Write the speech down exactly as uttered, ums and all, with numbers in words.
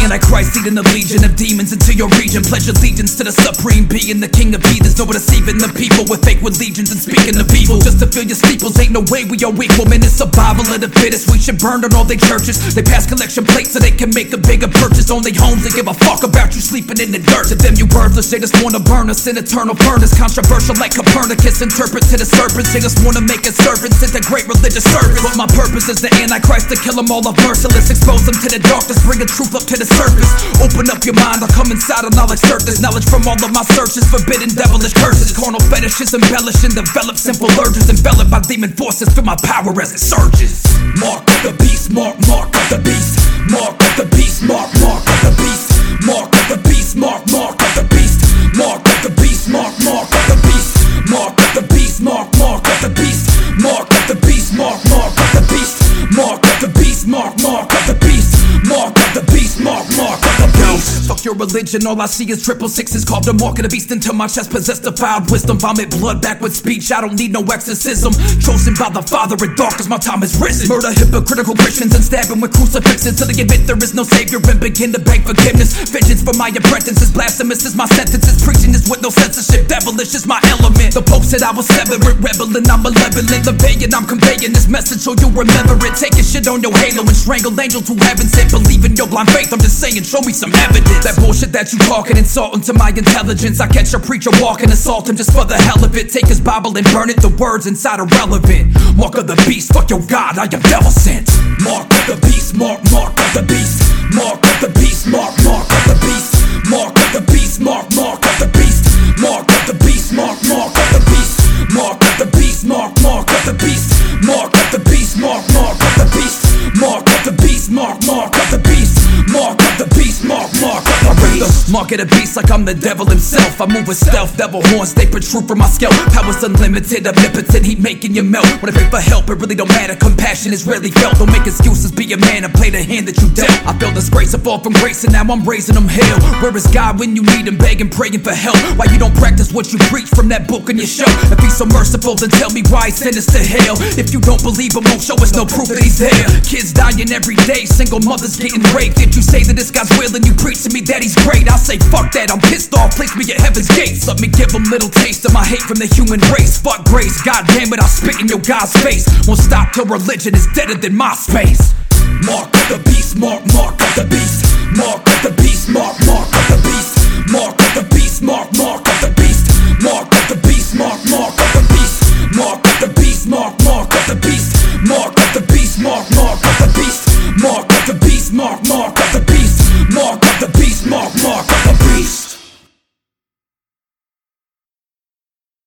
Antichrist leading a legion of demons into your region. Pledge allegiance to the supreme being, the king of heathens. No deceiving the people with fake religions and speaking of evil just to fill your steeples. Ain't no way we are equal, man, it's survival of the fittest. We should burn down all their churches. They pass collection plates so they can make a bigger purchase. Only homes they give a fuck about you sleeping in the dirt. To them you worthless, they just wanna burn us in eternal furnace. Controversial like Copernicus, interpret to the serpents. They just wanna make us servants at the great religious service. But my purpose is the Antichrist, to kill them all off merciless. Expose them to the darkness, bring the truth up to the surface. Open up your mind, I'll come inside and I'll exert this knowledge from all of my searches. Forbidden devilish curses, carnal fetishes, embellish and develop simple urges. Enveloped by demon forces, feel my power as it surges. Mark of the beast, mark, mark of the beast. Mark of the beast, mark, mark of the beast. Mark of the beast, mark, mark of the beast. Mark of the beast, mark, mark of the beast. Mark of the beast, mark, mark of the beast. Mark of the beast, mark, mark of the beast. Mark of the beast, mark, mark of the beast. Mark of the beast, mark, mark of the beast. Fuck your religion, all I see is triple sixes. Carved a mark of the beast into my chest, possess defiled wisdom. Vomit blood back with speech, I don't need no exorcism. Chosen by the Father in dark as my time is risen. Murder hypocritical Christians and stab them with crucifixes till they admit there is no savior and begin to beg forgiveness. Vengeance for my apprentice is blasphemous as my sentences. Preaching this with no censorship, devilish is my element. The Pope said I was severed, rebelling, I'm malevolent. Levian, I'm conveying this message so you remember it. Taking shit on your halo and strangle angels who haven't sent. Believe in your blind faith, I'm just saying, show me some evidence. That bullshit that you talking, insulting to my intelligence. I catch a preacher walking, assault him just for the hell of it. Take his Bible and burn it, the words inside are relevant. Mark of the beast, fuck your God, I am devil sent. Mark of the beast, mark, mark of the beast. Mark of the beast, mark, mark of the beast. Mark of the beast, mark, mark of the beast. Mark of the beast, mark, mark of the beast. Mark of the beast, mark, mark of the beast. Mark of the beast, mark, mark of the beast. Mark of the beast, mark, mark of the beast. Mark of the beast, mark, mark of the beast. Mark of the beast like I'm the devil himself. I move with stealth, devil horns, they protrude from my scalp. Power's unlimited, omnipotent, heat making you melt. When I pray for help, it really don't matter. Compassion is rarely felt. Don't make excuses, be a man and play the hand that you dealt. I feel disgrace, I fall from grace, and now I'm raising them hell. Where is God when you need him, begging, praying for help? Why you don't practice what you preach from that book on your shelf? If he's so merciful, then tell me why he sent us to hell. If you don't believe him, won't show us no proof that he's there. Kids dying every day, single mothers getting raped. If you say that this guy's real and you preach to me that he's great, I'll say fuck that, I'm pissed off, place me at heaven's gates. Let me give them little taste of my hate from the human race. Fuck grace, god damn it, I'll spit in your God's face. Won't stop till religion is deader than my space. Mark of the beast, mark, mark of the beast. Mark of the beast, mark, mark